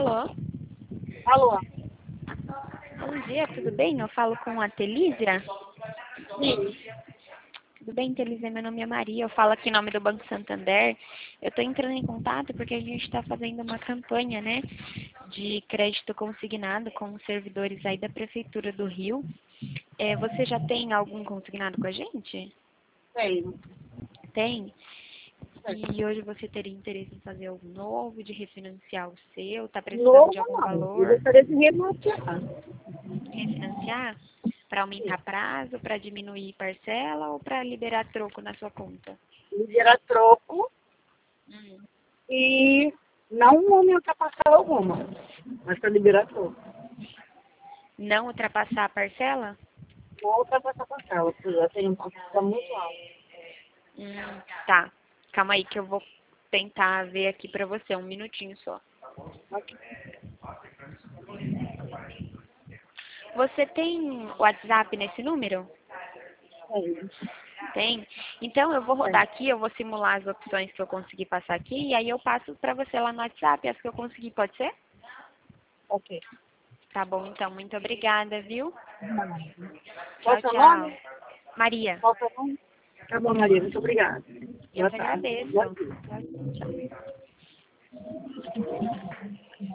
Alô? Alô? Bom dia, tudo bem? Eu falo com a Telísia? Sim. Tudo bem, Telísia? Meu nome é Maria, eu falo aqui em nome do Banco Santander. Eu estou entrando em contato porque a gente está fazendo uma campanha, né, de crédito consignado com os servidores aí da Prefeitura do Rio. Você já tem algum consignado com a gente? Tenho. Tem? Tenho. E hoje você teria interesse em fazer algo novo, de refinanciar o seu? Está precisando Novo de algum não. Eu valor? gostaria de renunciar. Refinanciar? Para aumentar prazo, para diminuir parcela ou para liberar troco na sua conta? Liberar troco Hum. e não aumentar parcela alguma, mas para liberar troco. Não ultrapassar a parcela? Não ultrapassar parcela, porque já tem um parcela muito alto. Tá. Calma aí que eu vou tentar ver aqui para você, um minutinho só. Ok. Você tem WhatsApp nesse número? Tenho. Tem? Então eu vou rodar Tenho. aqui, eu vou simular as opções que eu consegui passar aqui e aí eu passo para você lá no WhatsApp as que eu consegui, pode ser? Ok. Tá bom, então. Muito obrigada, viu? Qual Tchau, o seu tchau. nome? Maria, Qual o seu nome? Tá bom, Maria. Muito obrigada. eu Boa que tarde. agradeço. Boa tarde. Tchau, tchau.